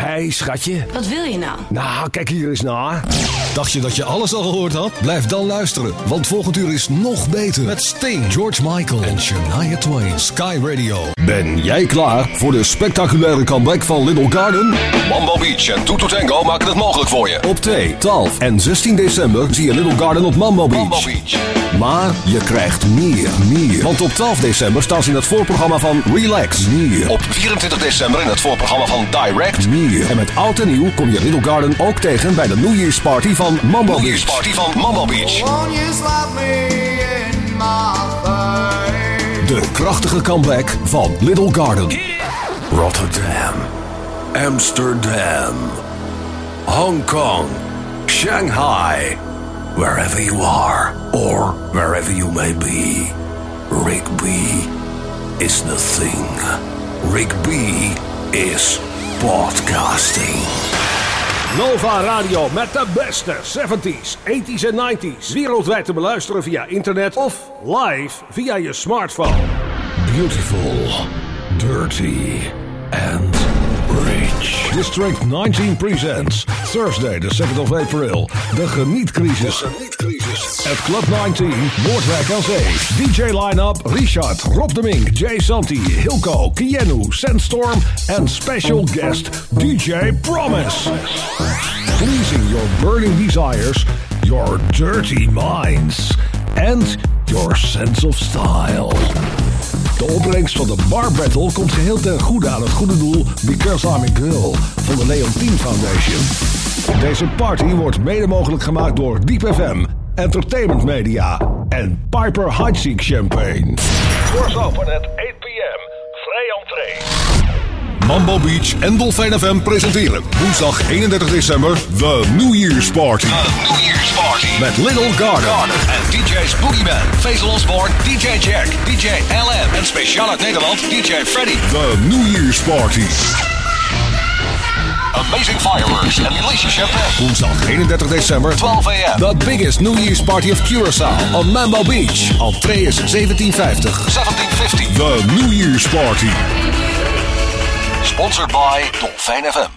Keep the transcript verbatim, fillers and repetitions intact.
Hey, schatje. Wat wil je nou? Nou, kijk hier eens naar. Dacht je dat je alles al gehoord had? Blijf dan luisteren, want volgend uur is nog beter. Met Sting, George Michael en Shania Twain. Sky Radio. Ben jij klaar voor de spectaculaire comeback van Little Garden? Mambo Beach en Tutu Tango maken het mogelijk voor je. Op twee, twaalf en zestien december zie je Little Garden op Mambo Beach. Mambo Beach. Maar je krijgt meer, meer. Want op twaalf december staan ze in het voorprogramma van Relax. Meer. Op vierentwintig december in het voorprogramma van Direct. Meer. En met oud en nieuw kom je Little Garden ook tegen bij de New Year's Party van Mambo New Beach. Year's Party van Mambo Beach. De krachtige comeback van Little Garden. Rotterdam, Amsterdam, Hong Kong, Shanghai, wherever you are or wherever you may be, Rick B is the thing. Rick B is podcasting. Nova Radio met de beste zeventies, eighties en nineties. Wereldwijd te beluisteren via internet of live via je smartphone. Beautiful, dirty and rich. District nineteen presents Thursday the second of April. De Genietcrisis. De Genietcrisis. At Club negentien, Noordwijk aan Zee. D J line-up Richard, Rob de Mink, Jay Santi, Hilco, Kienu, Sandstorm en special guest D J Promise. Pleasing your burning desires, your dirty minds and your sense of style. De opbrengst van de Bar Battle komt geheel ten goede aan het goede doel Because I'm a Girl van de Leontine Foundation. Deze party wordt mede mogelijk gemaakt door Diep F M, Entertainment Media en Piper Heidsieck Champagne. Doors open at eight p m. Vrij entree. Mambo Beach en Dolfijn F M presenteren woensdag eenendertig december The New Year's Party. The New Year's Party. Met Little Garden. Garden en D J's Boogeyman, Faisal Osborne, D J Jack, D J L M en speciaal uit Nederland D J Freddy. The New Year's Party. Amazing fireworks and delicious champagne. Woensdag eenendertig december. twaalf a m. The biggest New Year's Party of Curaçao on Mambo Beach. Entree is zeventien vijftig. zeventien vijftig. The New Year's Party. Sponsored by Dolfijn F M.